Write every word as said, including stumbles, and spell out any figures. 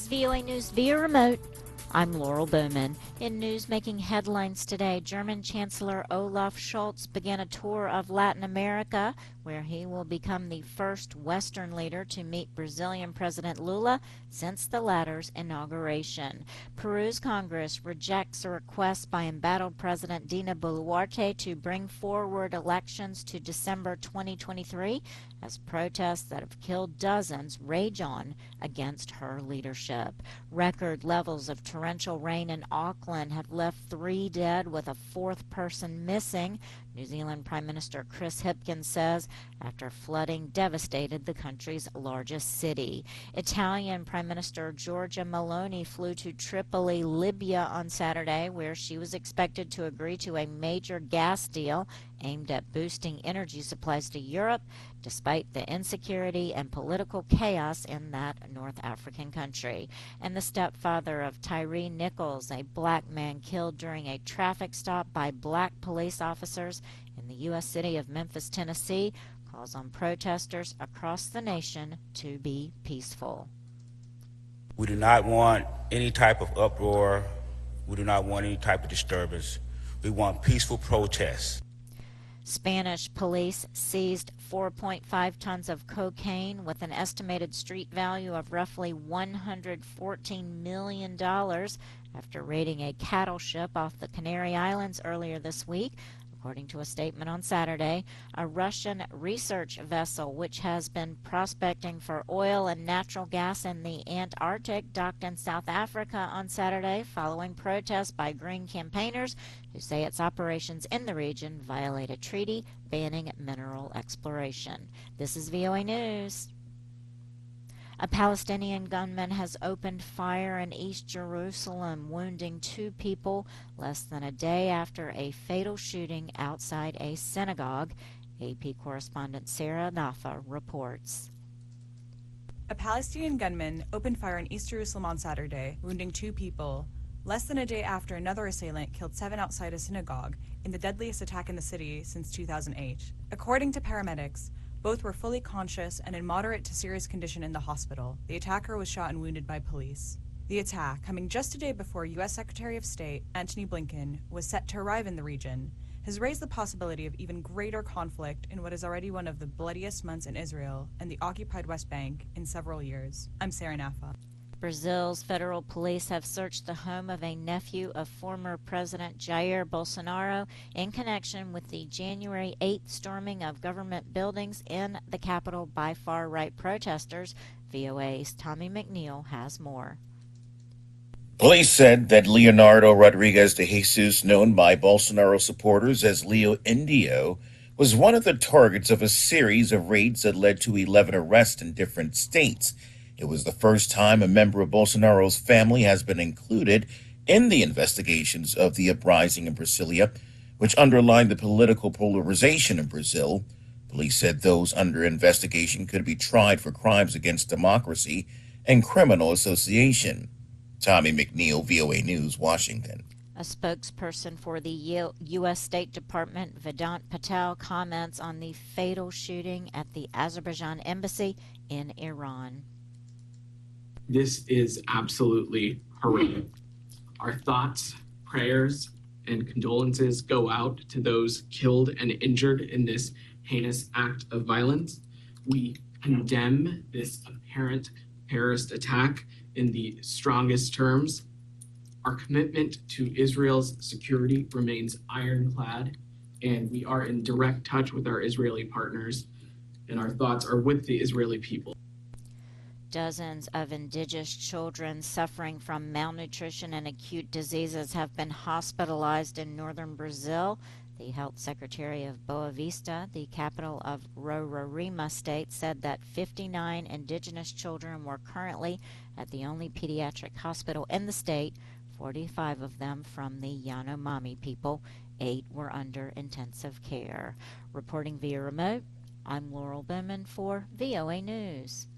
is V O A News via remote. I'm Laurel Bowman. In news making headlines today, German Chancellor Olaf Scholz began a tour of Latin America, where he will become the first Western leader to meet Brazilian President Lula since the latter's inauguration. Peru's Congress rejects a request by embattled President Dina Boluarte to bring forward elections to December twenty twenty-three, as protests that have killed dozens rage on against her leadership. Record levels of torrential rain in Auckland have left three dead with a fourth person missing, New Zealand Prime Minister Chris Hipkins says, after flooding devastated the country's largest city. Italian Prime Minister Giorgia Meloni flew to Tripoli, Libya on Saturday, where she was expected to agree to a major gas deal aimed at boosting energy supplies to Europe, despite the insecurity and political chaos in that North African country. And the stepfather of Tyree Nichols, a black man killed during a traffic stop by black police officers in the U S city of Memphis, Tennessee, calls on protesters across the nation to be peaceful. We do not want any type of uproar. We do not want any type of disturbance. We want peaceful protests. Spanish police seized four point five tons of cocaine with an estimated street value of roughly one hundred fourteen million dollars after raiding a cattle ship off the Canary Islands earlier this week. According to a statement on Saturday, a Russian research vessel which has been prospecting for oil and natural gas in the Antarctic docked in South Africa on Saturday following protests by green campaigners who say its operations in the region violate a treaty banning mineral exploration. This is V O A News. A Palestinian gunman has opened fire in East Jerusalem, wounding two people less than a day after a fatal shooting outside a synagogue. A P correspondent Sarah Nafa reports. A Palestinian gunman opened fire in East Jerusalem on Saturday, wounding two people, less than a day after another assailant killed seven outside a synagogue in the deadliest attack in the city since two thousand eight. According to paramedics, both were fully conscious and in moderate to serious condition in the hospital. The attacker was shot and wounded by police. The attack, coming just a day before U S Secretary of State Antony Blinken was set to arrive in the region, has raised the possibility of even greater conflict in what is already one of the bloodiest months in Israel and the occupied West Bank in several years. I'm Sarah Nafa. Brazil's federal police have searched the home of a nephew of former President Jair Bolsonaro in connection with the January eighth storming of government buildings in the capital by far-right protesters. V O A's Tommy McNeil has more. Police said that Leonardo Rodriguez de Jesus, known by Bolsonaro supporters as Leo Indio, was one of the targets of a series of raids that led to eleven arrests in different states. It was the first time a member of Bolsonaro's family has been included in the investigations of the uprising in Brasilia, which underlined the political polarization in Brazil. Police said those under investigation could be tried for crimes against democracy and criminal association. Tommy McNeil, V O A News, Washington. A spokesperson for the U S State Department, Vedant Patel, comments on the fatal shooting at the Azerbaijan embassy in Iran. This is absolutely horrific. Our thoughts, prayers, and condolences go out to those killed and injured in this heinous act of violence. We condemn this apparent terrorist attack in the strongest terms. Our commitment to Israel's security remains ironclad, and we are in direct touch with our Israeli partners, and our thoughts are with the Israeli people. Dozens of indigenous children suffering from malnutrition and acute diseases have been hospitalized in northern Brazil. The health secretary of Boa Vista, the capital of Roraima state, said that fifty-nine indigenous children were currently at the only pediatric hospital in the state, forty-five of them from the Yanomami people. Eight were under intensive care. Reporting via remote, I'm Laurel Bowman for V O A News.